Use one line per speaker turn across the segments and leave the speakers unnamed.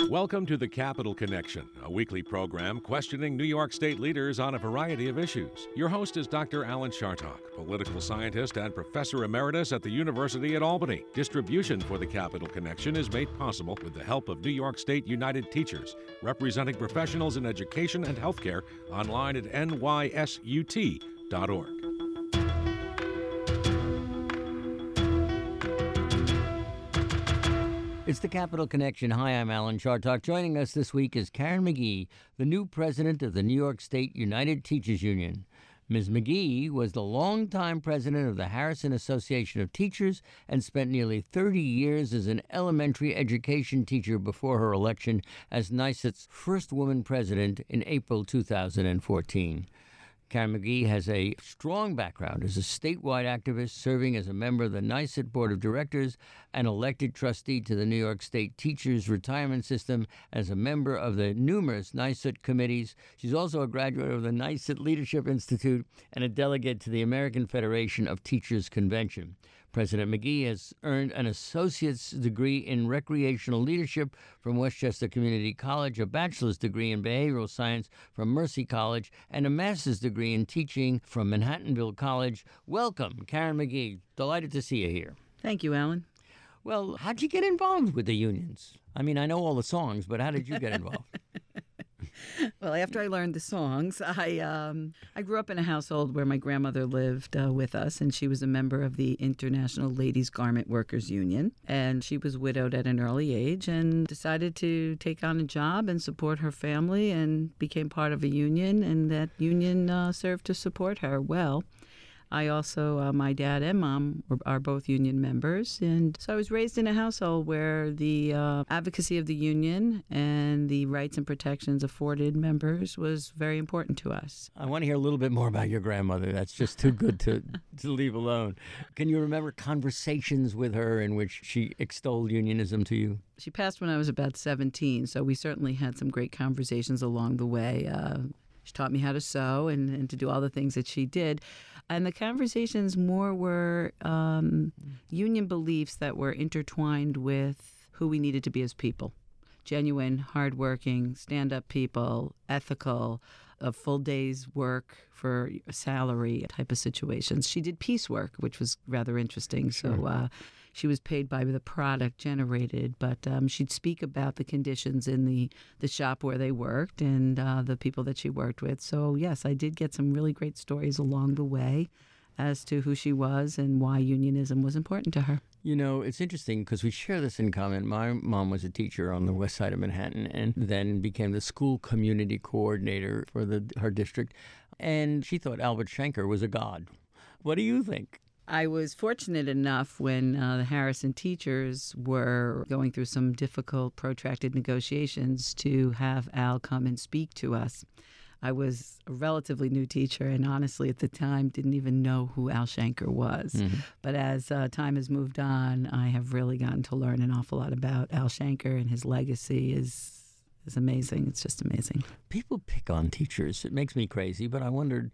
Welcome to the Capital Connection, a weekly program questioning New York State leaders on a variety of issues. Your host is Dr. Alan Chartock, political scientist and professor emeritus at the University at Albany. Distribution for the Capital Connection is made possible with the help of New York State United Teachers, representing professionals in education and healthcare, online at nysut.org.
It's the Capital Connection. Hi, I'm Alan Chartock. Joining us this week is Karen McGee, the new president of the New York State United Teachers Union. Ms. McGee was the longtime president of the Harrison Association of Teachers and spent nearly 30 years as an elementary education teacher before her election as NYSUT's first woman president in April 2014. Karen McGee has a strong background as a statewide activist, serving as a member of the NYSUT Board of Directors and elected trustee to the New York State Teachers Retirement System, as a member of the numerous NYSUT committees. She's also a graduate of the NYSUT Leadership Institute and a delegate to the American Federation of Teachers Convention. President McGee has earned an associate's degree in recreational leadership from Westchester Community College, a bachelor's degree in behavioral science from Mercy College, and a master's degree in teaching from Manhattanville College. Welcome, Karen McGee. Delighted to see you here.
Thank you, Alan.
Well, how'd you get involved with the unions? I mean, I know all the songs, but how did you get involved?
Well, after I learned the songs, I grew up in a household where my grandmother lived with us, and she was a member of the International Ladies Garment Workers Union. And she was widowed at an early age and decided to take on a job and support her family, and became part of a union, and that union served to support her well. I also, my dad and mom are both union members. And so I was raised in a household where the advocacy of the union and the rights and protections afforded members was very important to us.
I want to hear a little bit more about your grandmother. That's just too good to leave alone. Can you remember conversations with her in which she extolled unionism to you?
She passed when I was about 17, so we certainly had some great conversations along the way. She taught me how to sew and to do all the things that she did. And the conversations more were union beliefs that were intertwined with who we needed to be as people. Genuine, hardworking, stand-up people, ethical, a full day's work for a salary type of situations. She did piecework, which was rather interesting. Sure. So she was paid by the product generated, but she'd speak about the conditions in the shop where they worked and the people that she worked with. So, yes, I did get some really great stories along the way as to who she was and why unionism was important to her.
You know, it's interesting because we share this in common. My mom was a teacher on the west side of Manhattan and then became the school community coordinator for her district. And she thought Albert Shanker was a god. What do you think?
I was fortunate enough when the Harrison teachers were going through some difficult, protracted negotiations to have Al come and speak to us. I was a relatively new teacher and honestly at the time didn't even know who Al Shanker was. Mm-hmm. But as time has moved on, I have really gotten to learn an awful lot about Al Shanker, and his legacy is amazing. It's just amazing.
People pick on teachers. It makes me crazy, but I wondered,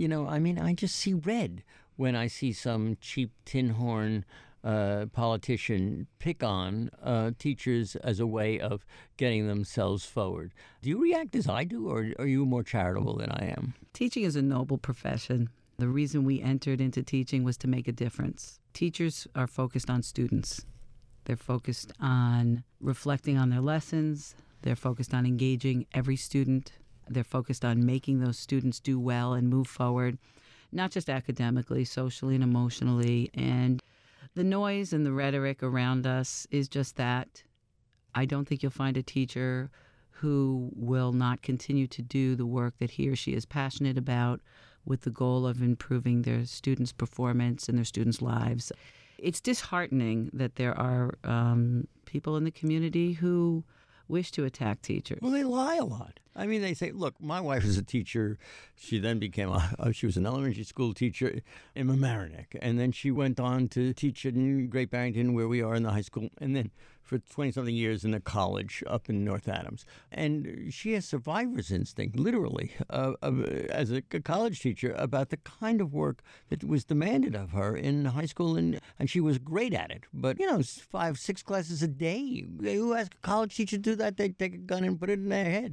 I just see red when I see some cheap tin horn politician pick on teachers as a way of getting themselves forward. Do you react as I do, or are you more charitable than I am?
Teaching is a noble profession. The reason we entered into teaching was to make a difference. Teachers are focused on students. They're focused on reflecting on their lessons. They're focused on engaging every student. They're focused on making those students do well and move forward, not just academically, socially and emotionally. And the noise and the rhetoric around us is just that. I don't think you'll find a teacher who will not continue to do the work that he or she is passionate about with the goal of improving their students' performance and their students' lives. It's disheartening that there are people in the community who wish to attack teachers.
Well, they lie a lot. I mean, they say, look, my wife is a teacher. She then became she was an elementary school teacher in Mamaroneck. And then she went on to teach in Great Barrington, where we are in the high school. And then for 20-something years in a college up in North Adams. And she has survivor's instinct, literally, as a college teacher, about the kind of work that was demanded of her in high school. And she was great at it. But, 5, 6 classes a day. Who ask a college teacher to do that? They take a gun and put it in their head.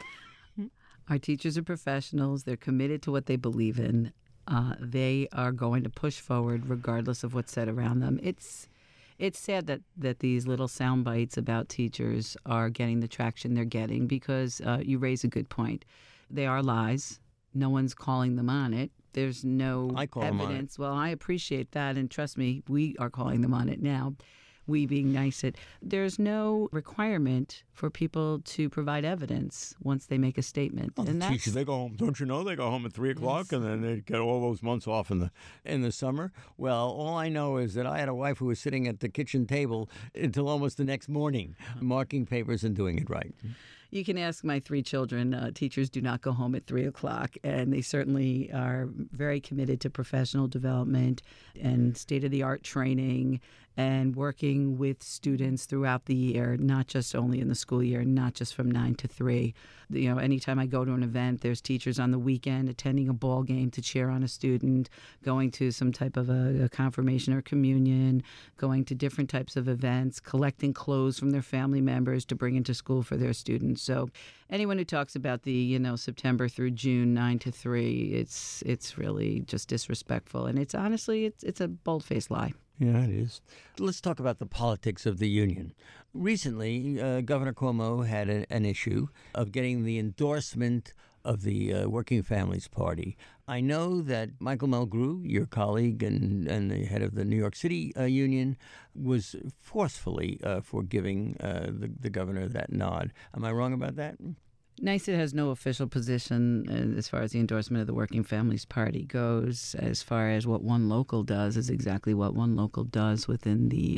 Our teachers are professionals. They're committed to what they believe in. They are going to push forward regardless of what's said around them. It's sad that these little sound bites about teachers are getting the traction they're getting because you raise a good point. They are lies. No one's calling them on it. There's no evidence. Well, I appreciate that. And trust me, we are calling them on it now. We being NYSUT. There's no requirement for people to provide evidence once they make a statement.
Well, and the teachers, they go home. Don't you know? They go home at 3 o'clock, and then they get all those months off in the summer. Well, all I know is that I had a wife who was sitting at the kitchen table until almost the next morning, marking papers and doing it right.
You can ask my 3 children. Teachers do not go home at 3 o'clock, and they certainly are very committed to professional development and state-of-the-art training and working with students throughout the year, not just only in the school year, not just from 9 to 3. Anytime I go to an event, there's teachers on the weekend attending a ball game to cheer on a student, going to some type of a confirmation or communion, going to different types of events, collecting clothes from their family members to bring into school for their students. So anyone who talks about the, September through June, 9 to 3, it's really just disrespectful. And it's honestly, it's a bold-faced lie.
Yeah, it is. Let's talk about the politics of the union. Recently, Governor Cuomo had an issue of getting the endorsement of the Working Families Party. I know that Michael Mulgrew, your colleague and the head of the New York City union, was forcefully for giving the governor that nod. Am I wrong about that?
NYSUT has no official position as far as the endorsement of the Working Families Party goes. As far as what One Local does is exactly what One Local does within the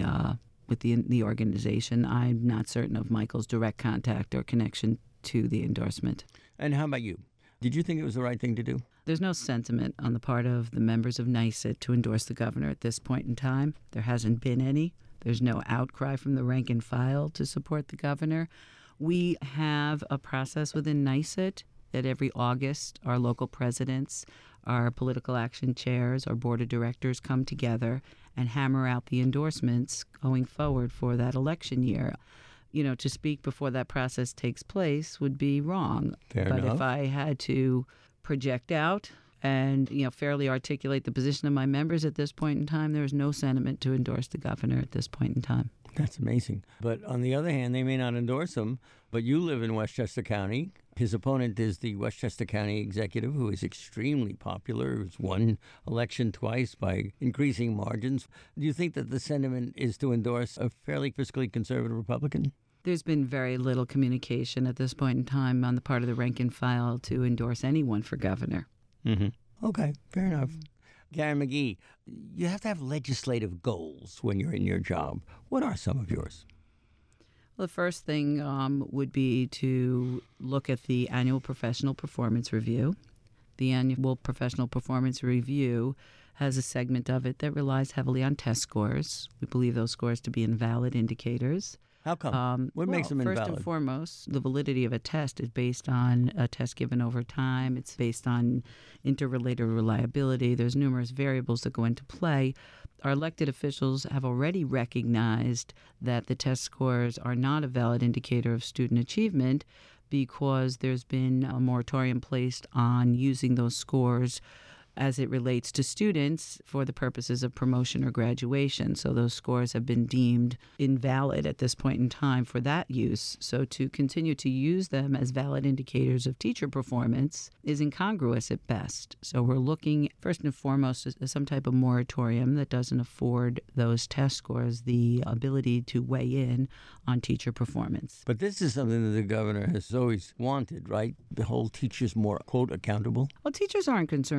organization. I'm not certain of Michael's direct contact or connection to the endorsement.
And how about you? Did you think it was the right thing to do?
There's no sentiment on the part of the members of NYSUT to endorse the governor at this point in time. There hasn't been any. There's no outcry from the rank and file to support the governor. We have a process within NYSUT that every August our local presidents, our political action chairs, our board of directors come together and hammer out the endorsements going forward for that election year. To speak before that process takes place would be wrong.
Fair
but
enough.
If I had to project out and fairly articulate the position of my members at this point in time, there is no sentiment to endorse the governor at this point in time.
That's amazing. But on the other hand, they may not endorse him, but you live in Westchester County. His opponent is the Westchester County executive, who is extremely popular, who's won election twice by increasing margins. Do you think that the sentiment is to endorse a fairly fiscally conservative Republican?
There's been very little communication at this point in time on the part of the rank and file to endorse anyone for governor.
Mm-hmm. Okay, fair enough. Karen McGee, you have to have legislative goals when you're in your job. What are some of yours?
Well, the first thing would be to look at the annual professional performance review. The annual professional performance review has a segment of it that relies heavily on test scores. We believe those scores to be invalid indicators.
How come? What makes them invalid?
First and foremost, the validity of a test is based on a test given over time. It's based on interrelated reliability. There's numerous variables that go into play. Our elected officials have already recognized that the test scores are not a valid indicator of student achievement because there's been a moratorium placed on using those scores as it relates to students for the purposes of promotion or graduation. So those scores have been deemed invalid at this point in time for that use. So to continue to use them as valid indicators of teacher performance is incongruous at best. So we're looking first and foremost at some type of moratorium that doesn't afford those test scores the ability to weigh in on teacher performance.
But this is something that the governor has always wanted, right? The whole teachers more, quote, accountable.
Well, teachers aren't concerned about being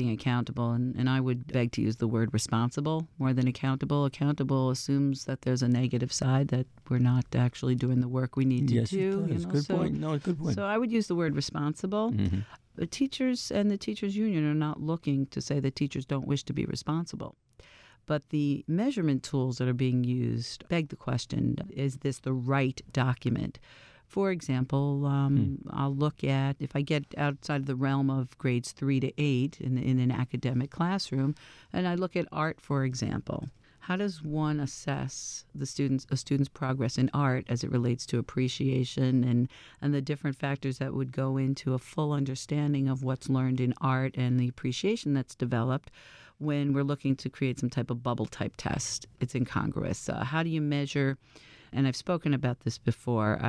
being accountable, and I would beg to use the word responsible more than accountable. Accountable assumes that there's a negative side, that we're not actually doing the work we need to
yes,
do.
Yes, good point. No, good point.
So I would use the word responsible.
Mm-hmm.
The teachers and the teachers union are not looking to say that teachers don't wish to be responsible. But the measurement tools that are being used beg the question, is this the right document? For example, I'll look at, if I get outside of the realm of grades 3 to 8 in an academic classroom, and I look at art, for example. How does one assess a student's progress in art as it relates to appreciation and the different factors that would go into a full understanding of what's learned in art and the appreciation that's developed when we're looking to create some type of bubble type test? It's incongruous. How do you measure? And I've spoken about this before.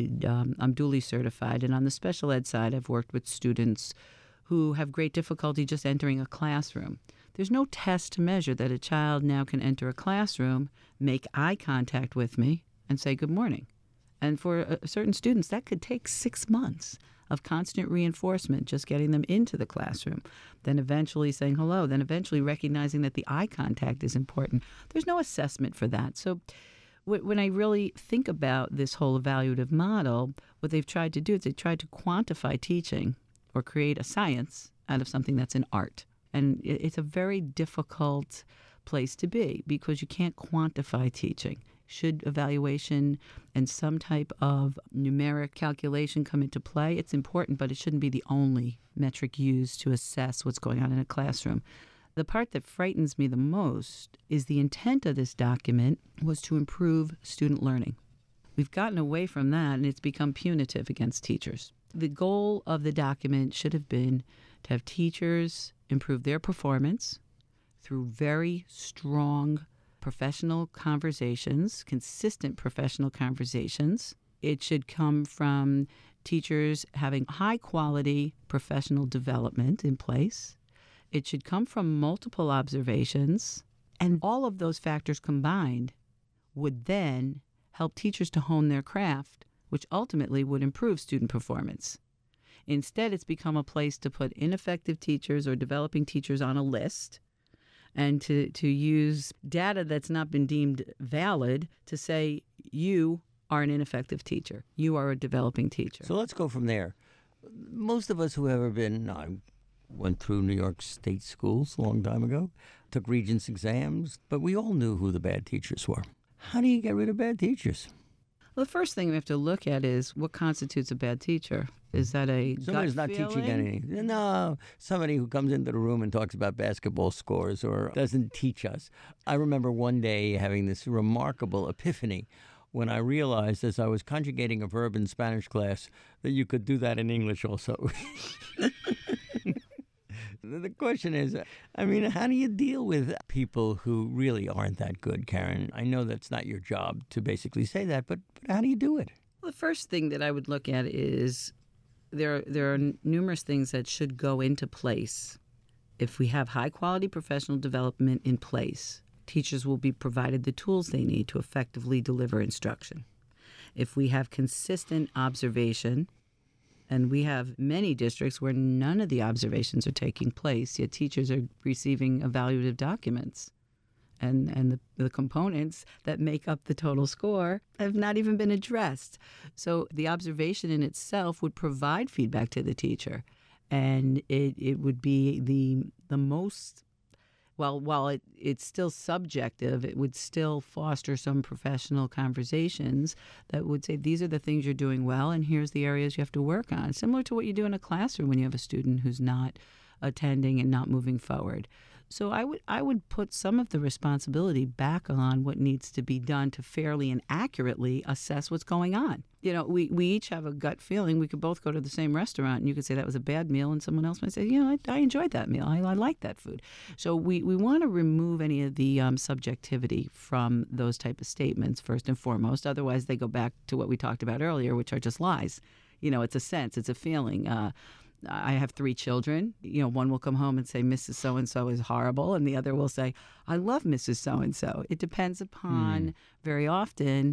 I'm duly certified, and on the special ed side, I've worked with students who have great difficulty just entering a classroom. There's no test to measure that a child now can enter a classroom, make eye contact with me, and say good morning. And for certain students, that could take 6 months of constant reinforcement, just getting them into the classroom, then eventually saying hello, then eventually recognizing that the eye contact is important. There's no assessment for that. So when I really think about this whole evaluative model, what they've tried to do is they've tried to quantify teaching or create a science out of something that's an art. And it's a very difficult place to be because you can't quantify teaching. Should evaluation and some type of numeric calculation come into play? It's important, but it shouldn't be the only metric used to assess what's going on in a classroom. The part that frightens me the most is the intent of this document was to improve student learning. We've gotten away from that, and it's become punitive against teachers. The goal of the document should have been to have teachers improve their performance through very strong professional conversations, consistent professional conversations. It should come from teachers having high-quality professional development in place. It should come from multiple observations, and all of those factors combined would then help teachers to hone their craft, which ultimately would improve student performance. Instead, it's become a place to put ineffective teachers or developing teachers on a list and to use data that's not been deemed valid to say, you are an ineffective teacher. You are a developing teacher.
So let's go from there. Most of us who have ever been, I went through New York State schools a long time ago, took Regents exams, but we all knew who the bad teachers were. How do you get rid of bad teachers?
Well, the first thing we have to look at is what constitutes a bad teacher. Is that a
Somebody's not teaching anything. No, somebody who comes into the room and talks about basketball scores or doesn't teach us. I remember one day having this remarkable epiphany when I realized as I was conjugating a verb in Spanish class that you could do that in English also. The question is, I mean, how do you deal with people who really aren't that good, Karen? I know that's not your job to basically say that, but how do you do it?
Well, the first thing that I would look at is there are numerous things that should go into place. If we have high-quality professional development in place, teachers will be provided the tools they need to effectively deliver instruction. If we have consistent observation, and we have many districts where none of the observations are taking place, yet teachers are receiving evaluative documents. And the components that make up the total score have not even been addressed. So the observation in itself would provide feedback to the teacher. And it would be the most, while it's still subjective, it would still foster some professional conversations that would say, these are the things you're doing well, and here's the areas you have to work on. Similar to what you do in a classroom when you have a student who's not attending and not moving forward. So I would put some of the responsibility back on what needs to be done to fairly and accurately assess what's going on. You know, we each have a gut feeling. We could both go to the same restaurant, and you could say that was a bad meal, and someone else might say, you know, I enjoyed that meal. I like that food. So we want to remove any of the subjectivity from those type of statements first and foremost. Otherwise, they go back to what we talked about earlier, which are just lies. You know, it's a sense, it's a feeling. I have 3 children. You know, one will come home and say, Mrs. So-and-so is horrible, and the other will say, I love Mrs. So-and-so. It depends upon, very often,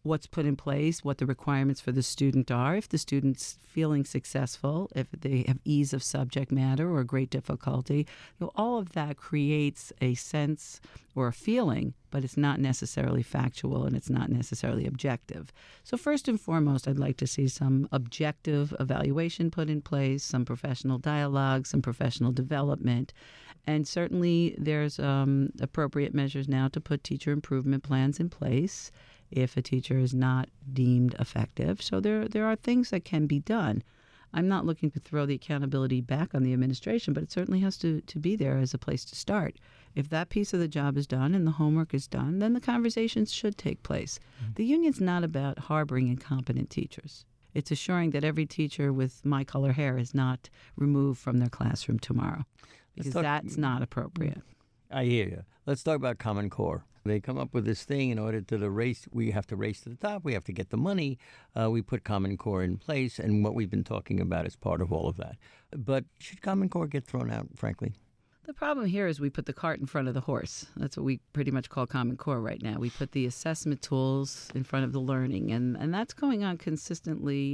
what's put in place, what the requirements for the student are, if the student's feeling successful, if they have ease of subject matter or great difficulty. All of that creates a sense or a feeling, but it's not necessarily factual and it's not necessarily objective. So first and foremost, I'd like to see some objective evaluation put in place, some professional dialogue, some professional development. And certainly there's appropriate measures now to put teacher improvement plans in place if a teacher is not deemed effective. So there are things that can be done. I'm not looking to throw the accountability back on the administration, but it certainly has to be there as a place to start. If that piece of the job is done and the homework is done, then the conversations should take place. Mm-hmm. The union's not about harboring incompetent teachers. It's assuring that every teacher with my color hair is not removed from their classroom tomorrow, because that's not appropriate.
I hear you. Let's talk about Common Core. They come up with this thing in order to the race. We have to race to the top. We have to get the money. We put Common Core in place, and what we've been talking about is part of all of that. But should Common Core get thrown out, frankly?
The problem here is we put the cart in front of the horse. That's what we pretty much call Common Core right now. We put the assessment tools in front of the learning, and that's going on consistently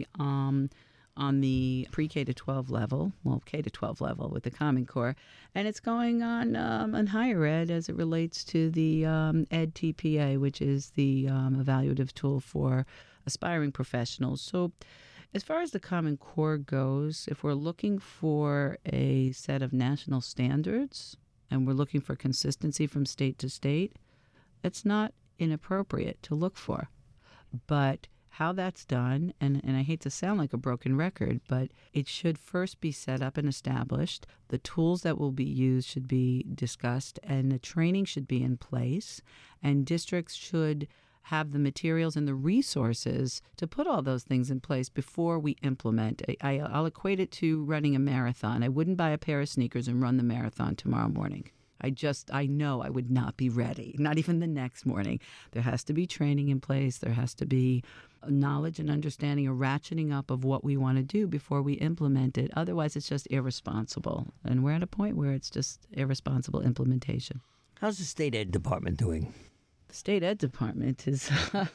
on the pre-K to 12 level, K to 12 level with the Common Core, and it's going on higher ed as it relates to the Ed TPA, which is the evaluative tool for aspiring professionals. So as far as the Common Core goes, if we're looking for a set of national standards and we're looking for consistency from state to state, it's not inappropriate to look for. But how that's done, and I hate to sound like a broken record, but it should first be set up and established. The tools that will be used should be discussed, and the training should be in place, and districts should have the materials and the resources to put all those things in place before we implement. I'll equate it to running a marathon. I wouldn't buy a pair of sneakers and run the marathon tomorrow morning. I know I would not be ready, not even the next morning. There has to be training in place. There has to be knowledge and understanding, a ratcheting up of what we want to do before we implement it. Otherwise, it's just irresponsible. And we're at a point where it's just irresponsible implementation.
How's the state ed department doing?
The state ed department is...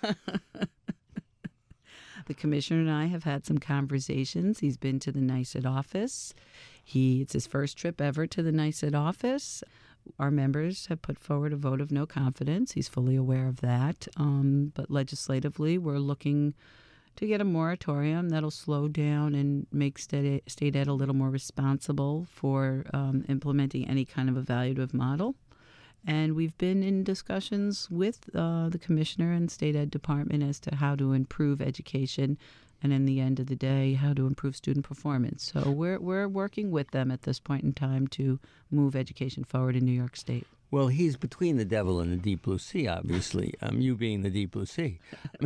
The commissioner and I have had some conversations. He's been to the NYSED office. It's his first trip ever to the NYSED office. Our members have put forward a vote of no confidence. He's fully aware of that. But legislatively, we're looking to get a moratorium that'll slow down and make state ed a little more responsible for implementing any kind of evaluative model. And we've been in discussions with the commissioner and state ed department as to how to improve education, and in the end of the day, how to improve student performance. So we're working with them at this point in time to move education forward in New York State.
Well, he's between the devil and the deep blue sea, obviously. You being the deep blue sea.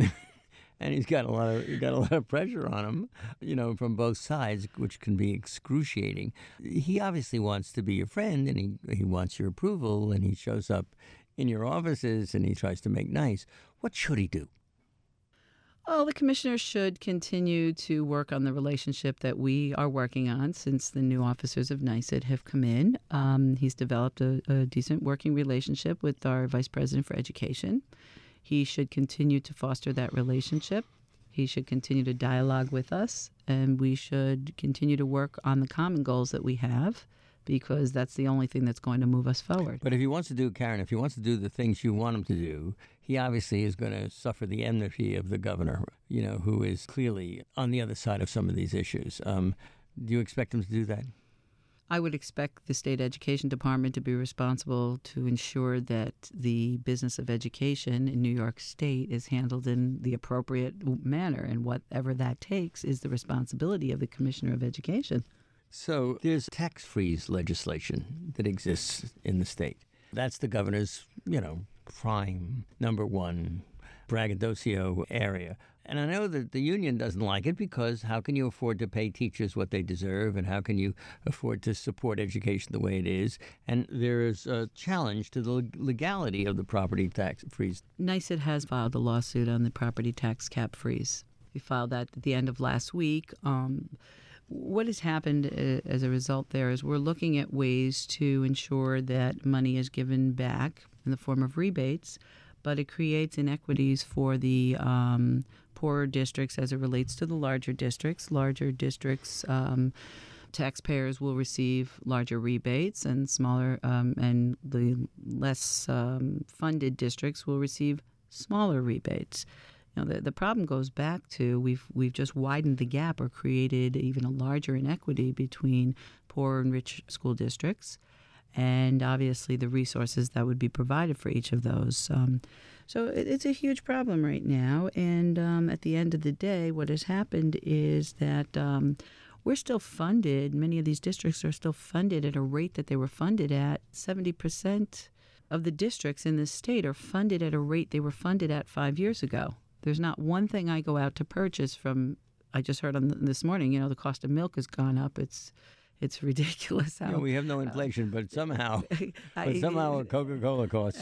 And he's got a lot of pressure on him, from both sides, which can be excruciating. He obviously wants to be your friend, and he wants your approval, and he shows up in your offices, and he tries to make nice. What should he do?
Well, the commissioner should continue to work on the relationship that we are working on since the new officers of NYSED have come in. He's developed a decent working relationship with our Vice President for Education. He should continue to foster that relationship. He should continue to dialogue with us, and we should continue to work on the common goals that we have, because that's the only thing that's going to move us forward.
But if he wants to do the things you want him to do, he obviously is going to suffer the enmity of the governor, who is clearly on the other side of some of these issues. Do you expect him to do that?
I would expect the state education department to be responsible to ensure that the business of education in New York State is handled in the appropriate manner, and whatever that takes is the responsibility of the Commissioner of Education.
So there's tax freeze legislation that exists in the state. That's the governor's, prime number one braggadocio area. And I know that the union doesn't like it, because how can you afford to pay teachers what they deserve, and how can you afford to support education the way it is? And there is a challenge to the legality of the property tax freeze.
NYSED has filed a lawsuit on the property tax cap freeze. We filed that at the end of last week. What has happened as a result there is we're looking at ways to ensure that money is given back in the form of rebates, but it creates inequities for the poorer districts as it relates to the larger districts. Larger districts, taxpayers will receive larger rebates, and smaller and the less funded districts will receive smaller rebates. The problem goes back to we've just widened the gap or created even a larger inequity between poor and rich school districts, and obviously the resources that would be provided for each of those. So it's a huge problem right now, and at the end of the day, what has happened is that we're still funded. Many of these districts are still funded at a rate that they were funded at. 70% of the districts in this state are funded at a rate they were funded at 5 years ago. There's not one thing I go out to purchase from. I just heard this morning, the cost of milk has gone up. It's ridiculous how
we have no inflation, but somehow our Coca-Cola costs.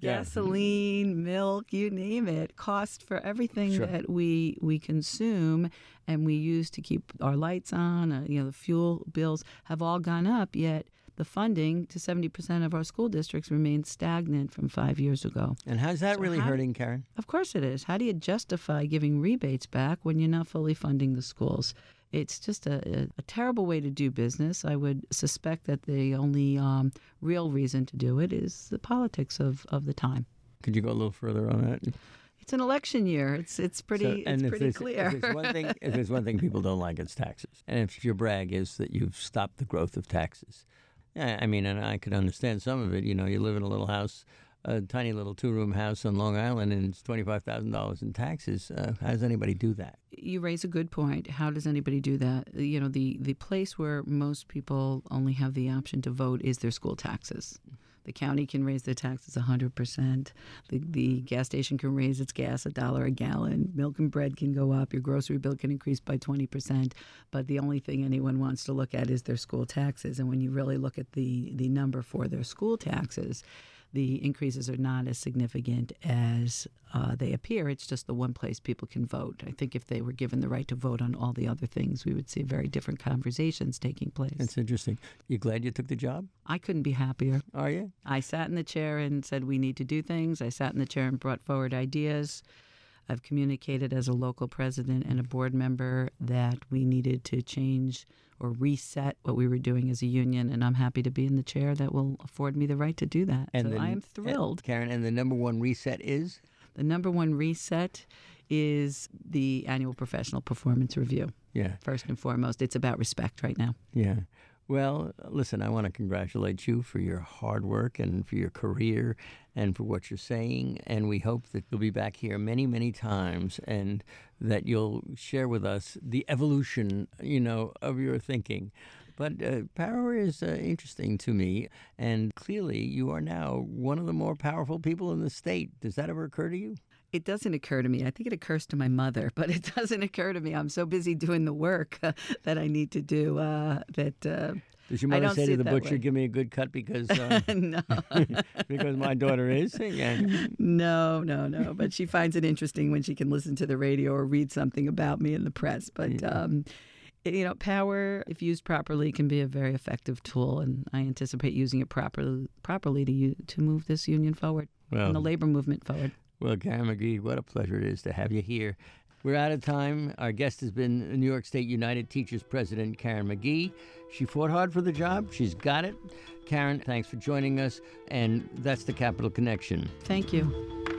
Gasoline, milk, you name it, cost for everything that we consume and we use to keep our lights on. The fuel bills have all gone up, yet the funding to 70% of our school districts remains stagnant from 5 years ago.
And how's that really hurting, Karen?
Of course it is. How do you justify giving rebates back when you're not fully funding the schools? It's just a terrible way to do business. I would suspect that the only real reason to do it is the politics of the time.
Could you go a little further on that?
It's an election year. It's pretty clear.
If there's one thing people don't like, it's taxes. And if your brag is that you've stopped the growth of taxes. I mean, and I could understand some of it. You live in a little house, a tiny little 2-room house on Long Island, and it's $25,000 in taxes. How does anybody do that?
You raise a good point. How does anybody do that? The place where most people only have the option to vote is their school taxes. The county can raise their taxes 100%. The gas station can raise its gas $1 a gallon. Milk and bread can go up. Your grocery bill can increase by 20%. But the only thing anyone wants to look at is their school taxes. And when you really look at the number for their school taxes, the increases are not as significant as they appear. It's just the one place people can vote. I think if they were given the right to vote on all the other things, we would see very different conversations taking place.
That's interesting. You glad you took the job?
I couldn't be happier.
Are you?
I sat in the chair and said we need to do things. I sat in the chair and brought forward ideas. I've communicated as a local president and a board member that we needed to change or reset what we were doing as a union, and I'm happy to be in the chair that will afford me the right to do that. And I am thrilled.
Karen, and the number one reset is?
The number one reset is the annual professional performance review.
Yeah.
First and foremost, it's about respect right now.
Yeah. Well, listen, I want to congratulate you for your hard work and for your career and for what you're saying. And we hope that you'll be back here many, many times and that you'll share with us the evolution, of your thinking. But power is interesting to me. And clearly, you are now one of the more powerful people in the state. Does that ever occur to you?
It doesn't occur to me. I think it occurs to my mother, but it doesn't occur to me. I'm so busy doing the work that I need to do
Does your mother say to the butcher, "Give me a good cut because
no,
because my daughter is"? Yeah.
No. But she finds it interesting when she can listen to the radio or read something about me in the press. But power, if used properly, can be a very effective tool, and I anticipate using it properly to move this union forward and the labor movement forward.
Well, Karen McGee, what a pleasure it is to have you here. We're out of time. Our guest has been New York State United Teachers President Karen McGee. She fought hard for the job. She's got it. Karen, thanks for joining us. And that's the Capital Connection.
Thank you.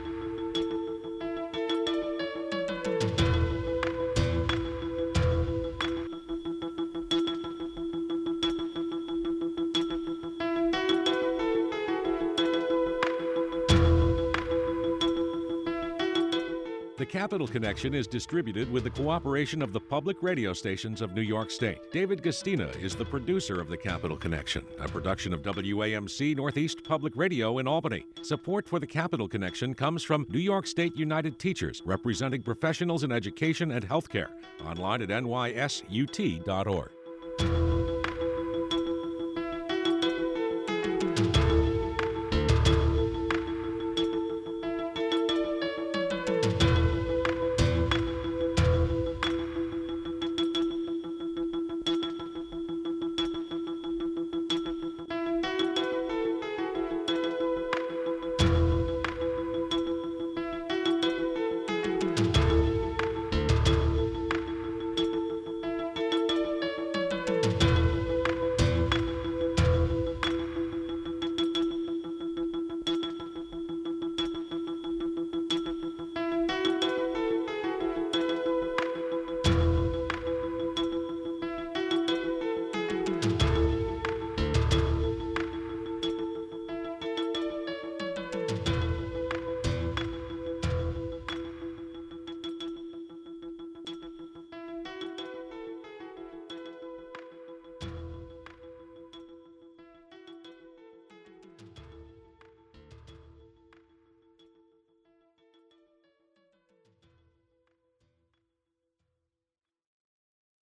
The Capital Connection is distributed with the cooperation of the public radio stations of New York State. David Gastina is the producer of The Capital Connection, a production of WAMC Northeast Public Radio in Albany. Support for The Capital Connection comes from New York State United Teachers, representing professionals in education and healthcare. Online at nysut.org.